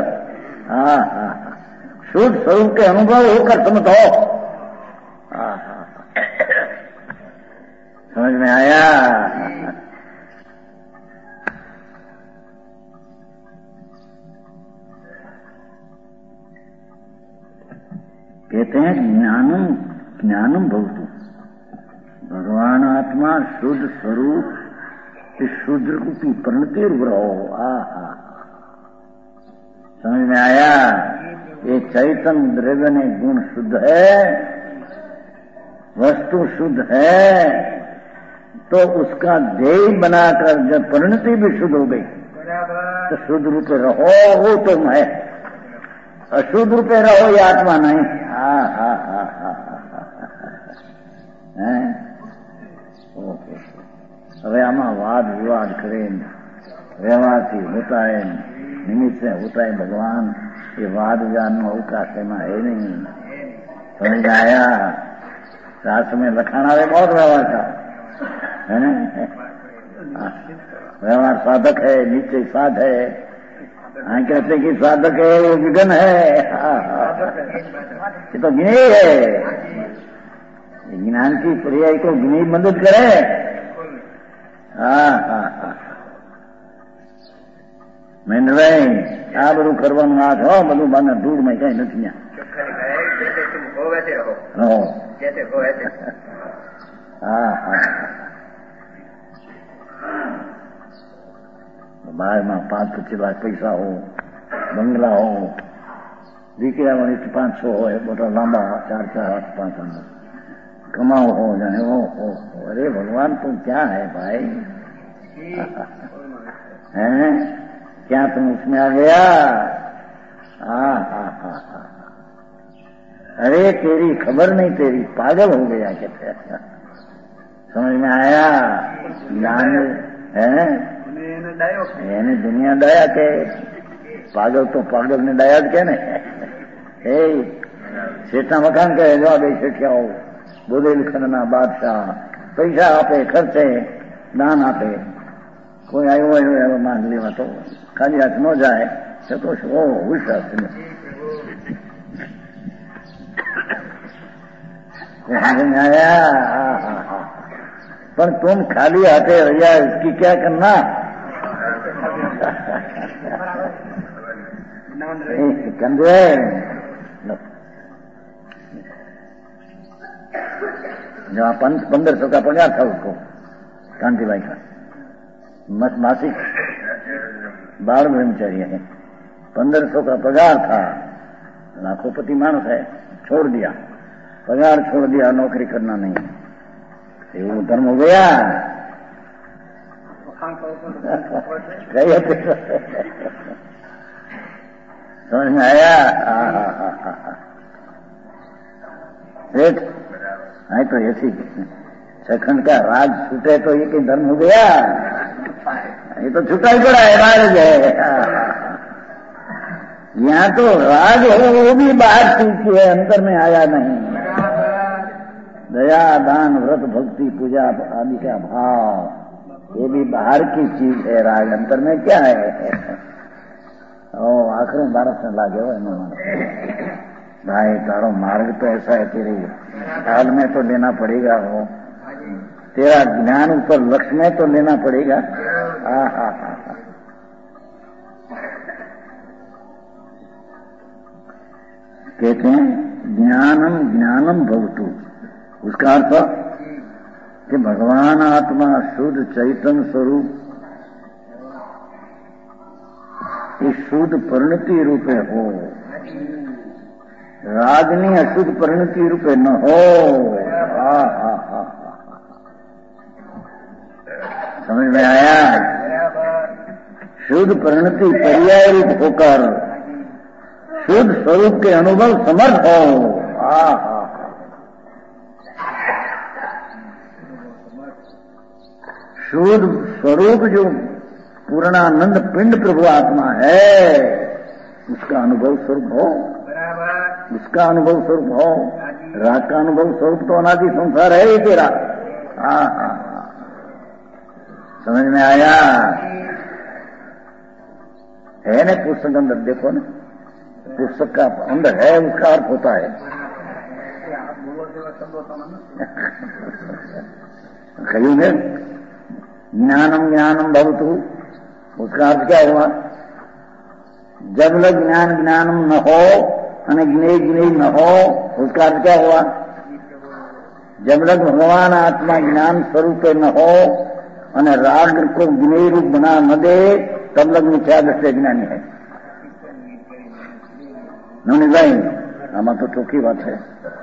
[SPEAKER 3] शुद्ध स्वरूप के अनुभव होकर समझ हो। समझ में आया? कहते हैं ज्ञानम ज्ञानम भवतु। भगवान आत्मा शुद्ध स्वरूप इस शुद्ध रूपी प्रणति रूप रहो। समझ में आया? ये चैतन्य द्रव्य ने गुण शुद्ध है, वस्तु शुद्ध है, तो उसका ध्येय बनाकर जब परिणति भी शुद्ध हो गई तो शुद्ध रूप रहो, वो तुम है। अशुद्ध रूपे रहो ये आत्मा नहीं। હવે આમાં વાદ વિવાદ કરે, વ્યવહારથી होता है, निमित्त से होता है भगवान। ये वाद विवाद में अवकाश एમાં है नहीं। समझ आया? शास्त्र में लखाना है बहुत व्यवहार का है ना। व्यवहार साधक है, नीचे साध है। कहते कि साधक है वो विघन है। ये तो ज्ञेय है। ज्ञान की पर्याय को ज्ञेय मदद करे। મહેન્દ્રભાઈ આ બધું કરવાનું આ છો બધું બાને ધૂળમાં કઈ નથી બારમાં 5-25 લાખ પૈસા હો, બંગલા હો, દીકરા વાળી 5-6 હોય, બધા લાંબા 4-4, 8-5 कमाओ हो जाए हो अरे भगवान तुम क्या है भाई हैं क्या तुम उसमें आ गया अरे तेरी खबर नहीं तेरी पागल हो गया कहते समझ में आया ज्ञान है એને દુનિયા દયા કે પાગલ તો પાગલ ને દયા જ કે ને એ શેઠા મકાન કહે જો બે શેઠિયાઓ बुंदेलखंडना बादशाह पैसा आपे खर्चे दान आपे कोई आयो हो मान लेवा तो खाली हाथ न जाए तो विश्वास आया पर तुम खाली हाथे भैया इसकी क्या करना कंधे जहाँ 1500 का पगार था उसको कांति भाई का मासिक बाल ब्रह्मचारी है 1500 का पगार था लाखोपति मानस है छोड़ दिया पगार छोड़ दिया नौकरी करना नहीं ये वो धर्म हो गया समझ में आया नहीं तो ऐसी सखंड का राज छूटे तो ये कहीं धर्म हो गया ये तो छूटा ही पड़ा है महाराज है यहाँ तो राज हो वो भी बाहर चीज है अंदर में आया नहीं दया दान व्रत भक्ति पूजा आदि का भाव ये भी बाहर की चीज है राज अंतर में क्या है आखिर 12 से लागे हो भाई तारो मार्ग तो ऐसा है तेरे हाल में तो लेना पड़ेगा हो तेरा ज्ञान ऊपर लक्ष्य में तो लेना पड़ेगा कहते हैं ज्ञानम ज्ञानम भवतु उसका अर्थ कि भगवान आत्मा शुद्ध चैतन्य स्वरूप इस शुद्ध परिणति रूपे हो रागनी अशुद्ध परिणति रूपे न हो समझ में आया शुद्ध परिणति पर्याय रूप होकर शुद्ध स्वरूप के अनुभव समर्थ हो शुद्ध स्वरूप जो पूर्णानंद पिंड प्रभु आत्मा है उसका अनुभव स्वरूप हो उसका अनुभव स्वरूप हो राग का अनुभव स्वरूप तो अनादि संसार है ही तेरा समझ में आया है ना पुस्तक अंदर देखो ना पुस्तक का अंदर है उसका अर्थ होता है कहीं में ज्ञानम ज्ञानम भवतु उसका अर्थ क्या हुआ जब लग ज्ञान ज्ञानम न हो ज्ञेय ज्ञेय न हो उसका अर्थ क्या हुआ जब लग भगवान आत्मा ज्ञान स्वरूप न हो અને રાગ को ज्ञेय रूप बना न दे तब लग मिथ्या दृष्टि ज्ञानी है नौनी भाई आमा तो चौकी बात है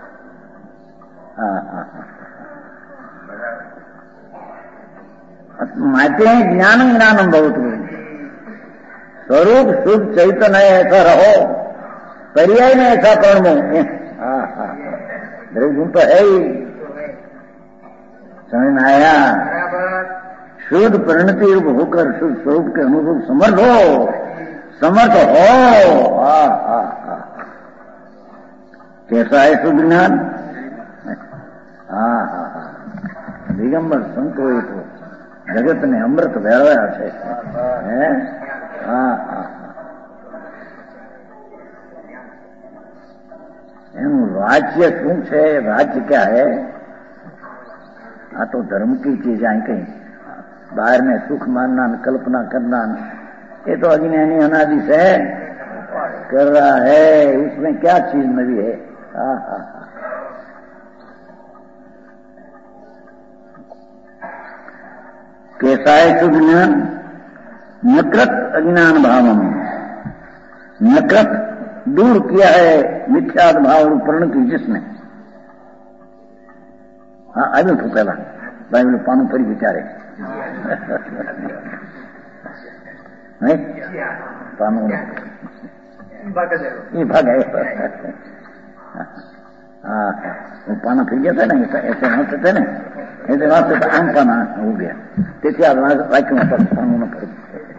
[SPEAKER 3] माते हैं ज्ञान ज्ञानम बहुत स्वरूप शुद्ध चैतन्य ऐसा रहो पर्याय में ऐसा कर्मो गुण तो है ही समझ में आया शुद्ध परिणति रूप होकर शुद्ध स्वरूप के अनुभव समर्थ हो कैसा है शुद्ध ज्ञान दिगंबर संतो तो जगत ने अमृत वेरवाया છે એનું રાજ્ય શું છે રાજ્ય क्या है આ તો ધર્મ की चीज आई कहीं बाहर में सुख मानना, कल्पना करना, ये तो अज्ञानी अनादि से कर रहा है, उसमें क्या चीज नवी है। कैसा है शुद्ध ज्ञान? नकृत अज्ञान भावम, नकृत दूर किया है मिथ्याद भाव और परिणति जिसने। हाँ આવ્યું હતું પેલા બાઇબલ પાનું ફરી વિચારે नहीं पानु ये भागा हाँ वो पाना फिर गया था ना, ऐसे होते थे ना, ऐसे वास्ते तो आम पाना हो गया, તેથી આ વાક્યમાં પાનું ન ફરી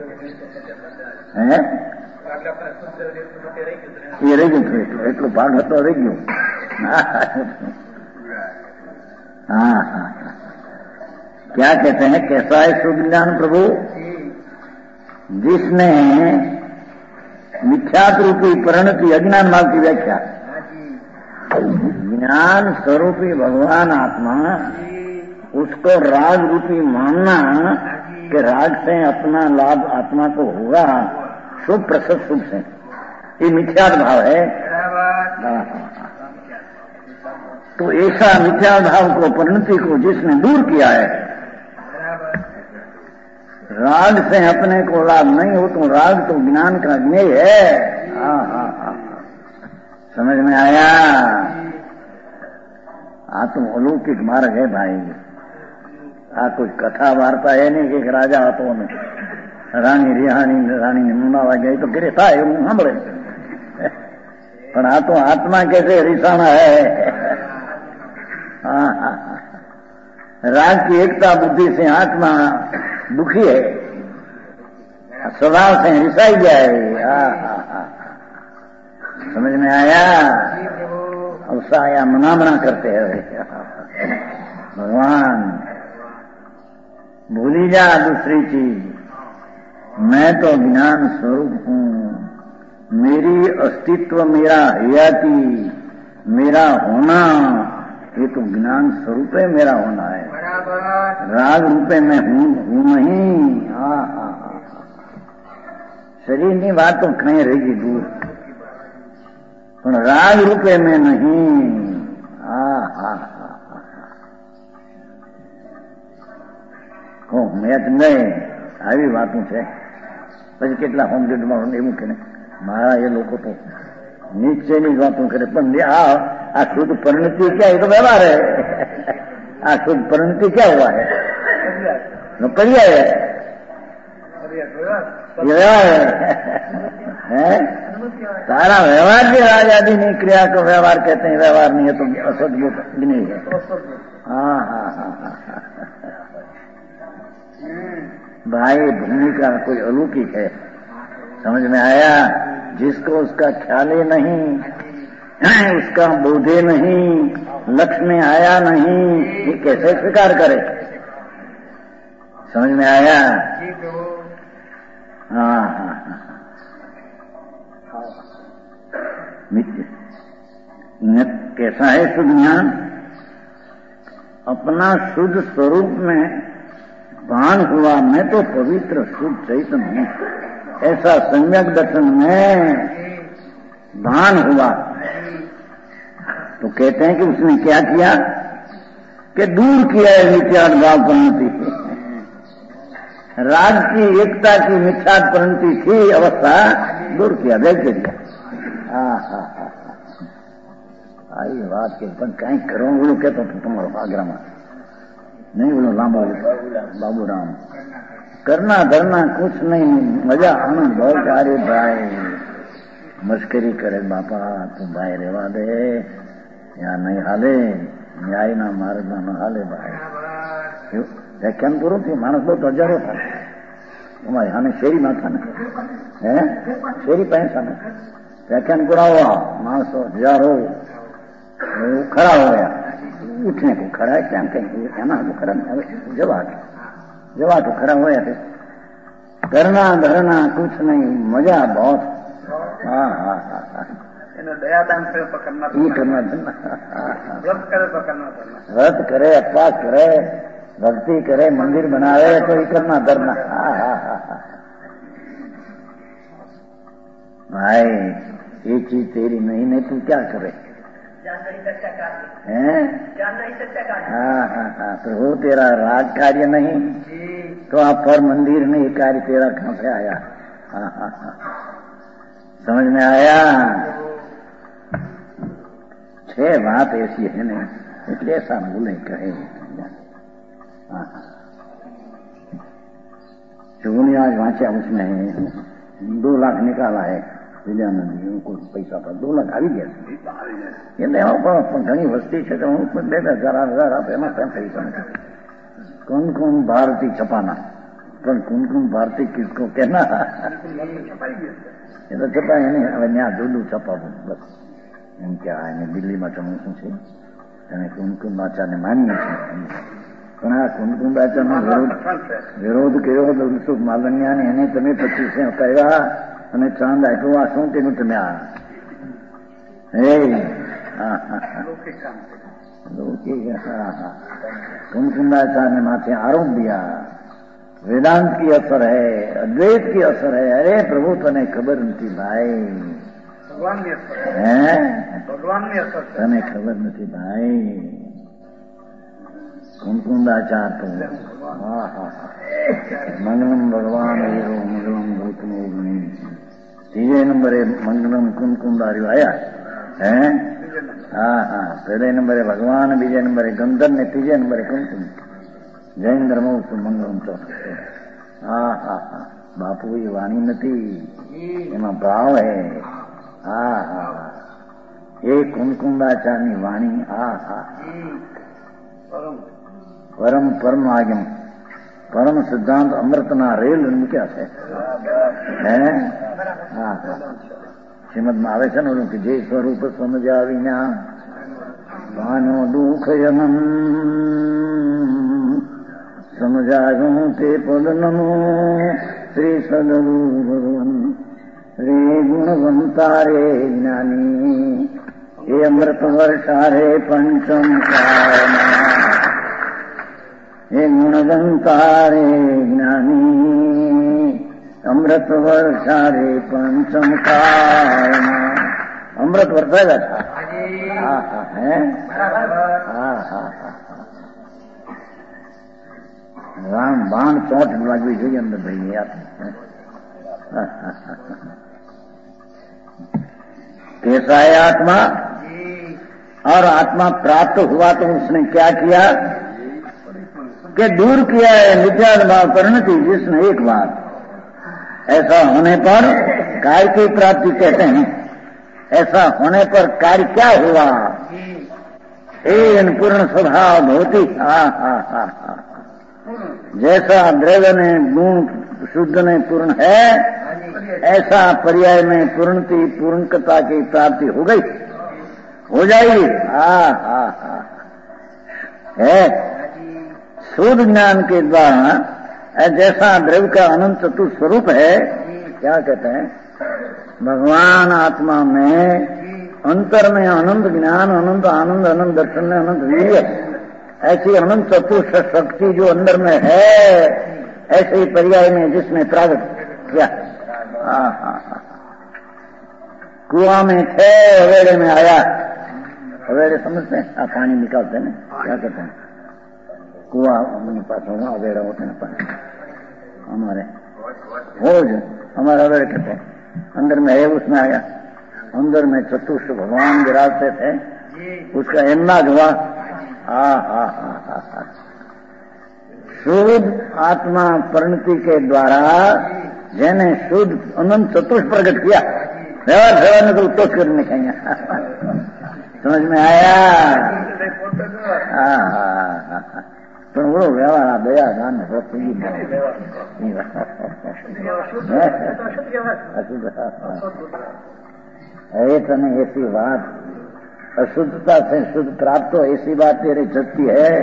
[SPEAKER 3] ये रही गયું એટલું ભાગ હતો રહી ગયું। हाँ हाँ क्या कहते हैं? कैसा है शुद्ध ज्ञान प्रभु? जिसने मिथ्यात रूपी परिणति अज्ञान मार्ग की व्याख्या, ज्ञान स्वरूपी भगवान आत्मा, उसको राग रूपी मानना कि राग से अपना लाभ आत्मा को होगा, शुभ प्रसव शुभ से, ये मिथ्यात भाव है। तो ऐसा मिथ्या भाव को, परिणति को जिसने दूर किया है, राग से अपने को लाभ नहीं हो, तो राग तो ज्ञान का ज्ञेय है। समझ में आया? तो अलौकिक मार्ग है भाई। कुछ कथा वार्ता है नहीं कि राजा હતો ને રાણી ને મુનાવા ગઈ તો ઘરે થાય એવું સાંભળે, પણ આ તો આત્મા कैसे रिसाना है। राग की एकता बुद्धि से आत्मा दुखी है, स्वभाव से रिसाई जाए। समझ में आया? अवसाया मनामना करते हैं भगवान। भूली जा दूसरी चीज, मैं तो ज्ञान स्वरूप हूँ, मेरी अस्तित्व, मेरा हयाती, मेरा होना, ये तो ज्ञान स्वरूप है, मेरा होना है। राग रूपे में हूँ नहीं। शरीर की बात तो कहीं रहेगी दूर, पर राग रूपे में नहीं। મેચ નહીં આવી વાતું છે। પછી કેટલા હોમ ગેટમાં એવું કે મારા એ લોકો તો નીચેની જ વાતો કરે, પણ આ શુદ્ધ परिणति क्या? ये तो व्यवहार है। शुद्ध परिणति क्या हुआ है? पर्याय है, ये व्यवहार है। सारा व्यवहार भी राज आदि नहीं, क्रिया को व्यवहार कहते हैं, व्यवहार नहीं है तो असद्भुत नहीं है। भाई भूमिका कोई अलौकिक है, समझ में आया? जिसको उसका ख्याल ही नहीं, उसका बोधे नहीं, लक्ष्य में आया नहीं, ये कैसे स्वीकार करे? समझ में आया? कैसा है शुद्ध ज्ञान? अपना शुद्ध स्वरूप में भान हुआ, मैं तो पवित्र शुद्ध चैतन्य हूं, ऐसा सम्यक दर्शन में भान हुआ। तो कहते हैं कि उसने क्या किया? कि दूर किया है मिथ्याद भाव परिणति। राग की एकता की मिथ्याद परिणति थी अवस्था, दूर किया, भेज दिया। आई बात के पण कहीं करो बोलो कहते तुम्हारो आग्रह में नहीं, बोलो लांबा बाबू राम करना धरना कुछ नहीं, मजा आनंद बहुत। अरे भाई मस्करी करे बापा, तू भाई रेवा दे, या नहीं हाले, न्याय ना मार्ग ना हाले भाई। व्याख्यान पूરું થયું, માણસ બહુ હજારો થાય અમારે આને શેરીમાં થાય ને, શેરી પાસે ને વ્યાખ્યાન કરાવવા માણસો હજારો खड़ा हो गया, उठने को खड़ा है, क्या कहेंगे कहना तो खड़ा जवा तो खड़ा हो गया। करना धरना कुछ नहीं, मजा बहुत। ये करना धरना, व्रत करे, उपवास करे, भक्ति करे, मंदिर बनावे तो ही करना धरना। भाई ये चीज तेरी नहीं तू क्या करे? हाँ, प्रभु तेरा राग कार्य नहीं तो आप पर मंदिर नहीं, कार्य तेरा कहां से आया? हाँ, समझ में आया? 6 बात ऐसी है नहीं, इसलिए ऐसा भूले कहे। चुगनी आज वांचा, उसमें 2 लाख निकाला है विद्यानंद जी, उनको पैसा पर 2 लाख આવી ગયા છે એટલે પણ ઘણી વસ્તી છે તો હું 2,000 આપે એમાં કઈ પૈસા નથી। कौन कौन भारती छपाना, पर कौन कौन भारती किसको कहना? ये तो छपाए नहीं, હવે ત્યાં જુદું છપાવું બસ એમ કે આ એને દિલ્હીમાં ચમું શું છે અને કુમકુમ બાચાને માન્ય છે, પણ આ કુમકુમ બાચાનો વિરોધ કર્યો દુલસુખ માલન્યાને, એને તમે 25 કહ્યા અને ચાંદ આપ્યો, આ શું તેનું તમે આ कुमकुंडाचार्य ने माथे आरोप दिया वेदांत की असर है, अद्वैत की असर है। अरे प्रभु तने खबर नहीं भाई, भगवान की असर है, भगवान की असर तने खबर नहीं भाई। कुमकुंडाचार्य तो मंगलम भगवान वीरो मंगलम भूतनो गुणी, 3 नंबरे मंगलम कुमकुंडार्यो आया है। हाँ, पहले नंबरे भगवान, बीजे नंबरे गंधर ने, 3जे नंबरे कुमकुम। जैन धर्म मंगलम चौथा। हाँ, बापू ये वाणी नहीं, एમાં भाव है। हाँ, ये कुमकुंडाचार्य वाणी। हाँ, परम परम आगम परम सिद्धांत अमृतना रेल क्या है? हाँ, श्रीमद में आवे छे ने कि जे स्वरूप समझा विना मानो दुख यमन समझायो ते पद नमो श्री सदगुरु भगवान रे गुणवंतारे ज्ञानी ये अमृत वर्षारे पंचम कारणा ये गुणवंतारे ज्ञानी अमृत वर्षारे पंचम कारण। अमृत वर्षा था। हाँ, है। राम बाण चोट लगवी જોઈએ અંદર ભાઈ यार। कैसा है आत्मा? और आत्मा प्राप्त हुआ तो उसने क्या किया कि दूर किया है नित्याद भाव परिणति, जिसने एक बार ऐसा होने पर कार्य की प्राप्ति कहते हैं। ऐसा होने पर कार्य क्या हुआ? एन पूर्ण स्वभाव भौति। जैसा द्रव्य ने गुण शुद्ध ने पूर्ण है, ऐसा पर्याय में पूर्णति पूर्णता की प्राप्ति हो गई, हो जाएगी। है शुद्ध ज्ञान के द्वारा जैसा द्रव्य का अनंत चतुर्थ स्वरूप है, क्या कहते हैं? भगवान आत्मा में अंतर में अनंत ज्ञान, अनंत आनंद, अनंत दर्शन में अनंत वीर्य, ऐसी अनंत चतुर्थ शक्ति जो अंदर में है, ऐसे ही पर्याय में जिसने प्रागट किया। कुआं में थे, हवेड़े में आया। हवेड़े समझते हैं? आप पानी निकालते हैं ना, क्या कहते हैं? कुआ पास होगा, अवेड़ा होते हैं पानी हमारे हो जो हमारा अवेड़ कहते हैं। अंदर में है, उसमें आया। अंदर में चतुर्थ भगवान विराजते थे, उसका एन्नाद हुआ। शुद्ध आत्मा परिणति के द्वारा जिन्हें शुद्ध अनंत चतुर्थ प्रकट किया, व्यवहार ने तो उत्तोष करने चाहिए। समझ में आया? પણ બોલો વ્યવહાર આ દયા દાન अरे तने ऐसी बात अशुद्धता से शुद्ध प्राप्त हो, ऐसी बात तेरे शक्ति है।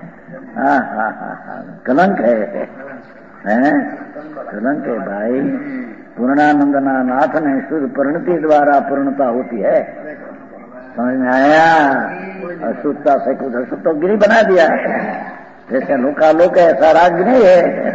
[SPEAKER 3] कलंक है, कलंक है भाई। पूर्णानंदना नाथ ने शुद्ध परिणति द्वारा पूर्णता होती है। समझ में आया? अशुद्धता से कुछ अशुद्ध गिरी बना दिया। जैसे लोकालोक है ऐसा राग नहीं है।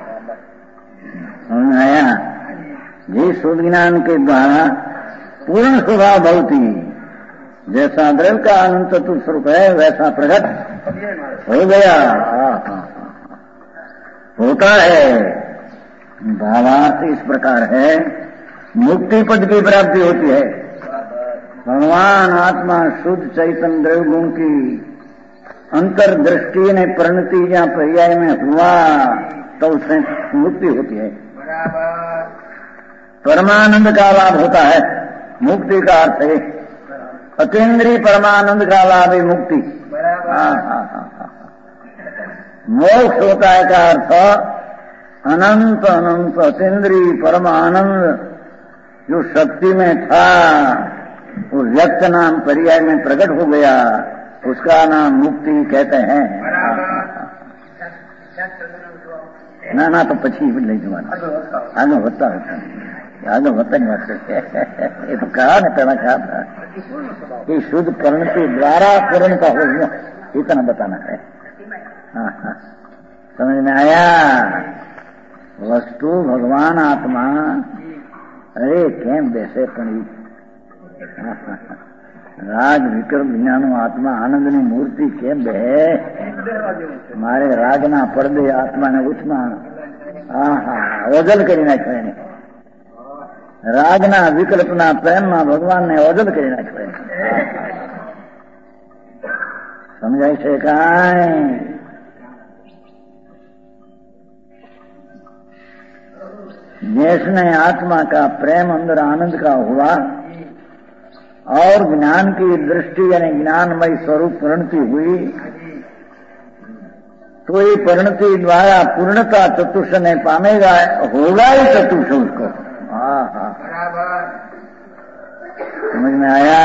[SPEAKER 3] समझ आया? जी शुद्ध ज्ञान के द्वारा पूर्ण स्वभाव भवती, जैसा द्रव्य का अनंत तत्व स्वरूप है वैसा प्रकट हो गया, होता है। भावार्थ इस प्रकार है, मुक्ति पद की प्राप्ति होती है। भगवान आत्मा शुद्ध चैतन्य द्रव्य गुण की अंतर्दृष्टि ने परिणति या पर्याय में हुआ तो उससे मुक्ति होती है। परमानंद का लाभ होता है, मुक्ति का अर्थ है अतीन्द्रिय परमानंद का लाभ है मुक्ति। मोक्ष होता है का अर्थ अनंत अनंत अतीन्द्रिय परमानंद जो शक्ति में था वो व्यक्त नाम पर्याय में प्रकट हो गया, उसका नाम मुक्ति कहते हैं। ना तो पछी ले जवाना आगे होता नहीं ये तो कहा न कहना कहा था कि शुद्ध परिणति द्वारा पूर्ण का हो गया, इतना बताना है। हाँ, समझ में आया? वस्तु भगवान आत्मा अरे केम वैसे पड़ी राग विक्रम ज्ञानो आत्मा आनंदनी मूर्ति केम है मारे रागना પડદે આત્માને ઉઠમાં ઓજલ કરી નાખ્યો એને, રાગના વિકલ્પના પ્રેમમાં ભગવાનને ઓજલ કરી નાખ્યો એને। સમજાય છે કાંઈ? जिसने आत्मा का प्रेम अंदर आनंद का हुआ और ज्ञान की दृष्टि यानी ज्ञानमय स्वरूप परिणति हुई, तो ये परिणति द्वारा पूर्णता चतुर्थ ने पामेगा, होगा ही चतुर्थ उसको। समझ में आया?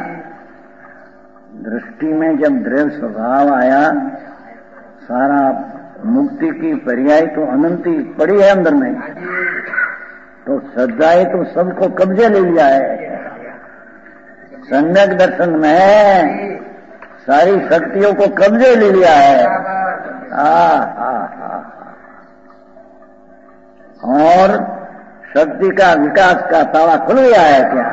[SPEAKER 3] दृष्टि में जब द्रव्य स्वभाव आया, सारा मुक्ति की पर्याय तो अनंती पड़ी है अंदर में, तो श्रद्धाएं तो सबको कब्जे ले लिया है। सम्यक दर्शन में सारी शक्तियों को कब्जे ले लिया है। और शक्ति का विकास का ताला खुल गया है क्या?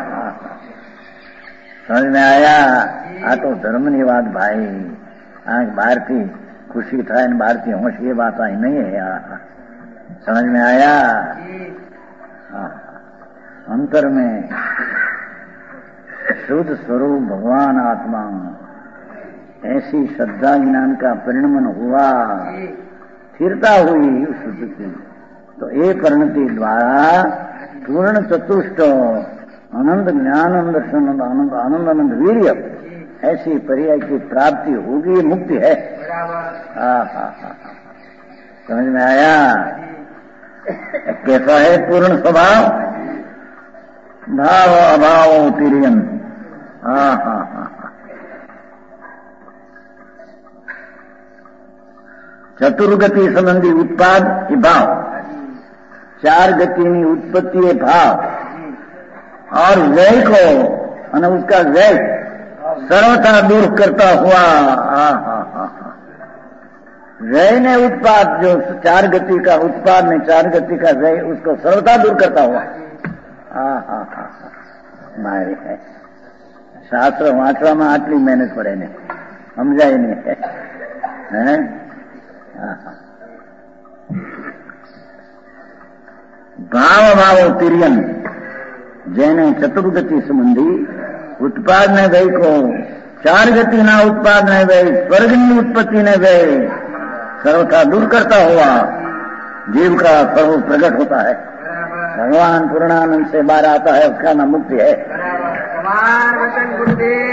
[SPEAKER 3] समझ में आया? आ तो धर्मनी बात भाई, बाहर की खुशी था इन भारतीय होश ये बात आई नहीं है यार। समझ में आया? अंतर में शुद्ध स्वरूप भगवान आत्मा ऐसी श्रद्धा ज्ञान का परिणमन हुआ, स्थिरता हुई उस शुद्ध की, तो ये परिणति द्वारा पूर्ण चतुष्ट आनंद ज्ञान दर्शन आनंद आनंद आनंद वीर्य ऐसी पर्याय की प्राप्ति होगी, मुक्ति है। समझ में आया? कैसा है पूर्ण स्वभाव? भाव अभाव तिरियन। चतुर्गति संबंधी उत्पाद ये भाव, चार गति ની उत्पत्ति है भाव, और व्यय को અને उसका व्यय सर्वथा दूर करता हुआ व्यय ने उत्पाद जो चार गति का उत्पाद ने चार गति का व्यय उसको सर्वथा दूर करता हुआ। मारे है शास्त्र वांचवा में आटली मेहनत पड़े ने समझाय नहीं है। भाव भाव तिरियन જેને ચતુર્ગતિ સંબંધી ઉત્પાદને વ્યય को चार गति ना उत्पादने व्यय स्वर्गनी उत्पत्ति ने व्यय सर्वथा दूर करता हुआ जीव का स्वरूप प्रकट होता है। भगवान पूर्णानंद से बाहर आता है, उसका नाम मुक्ति है।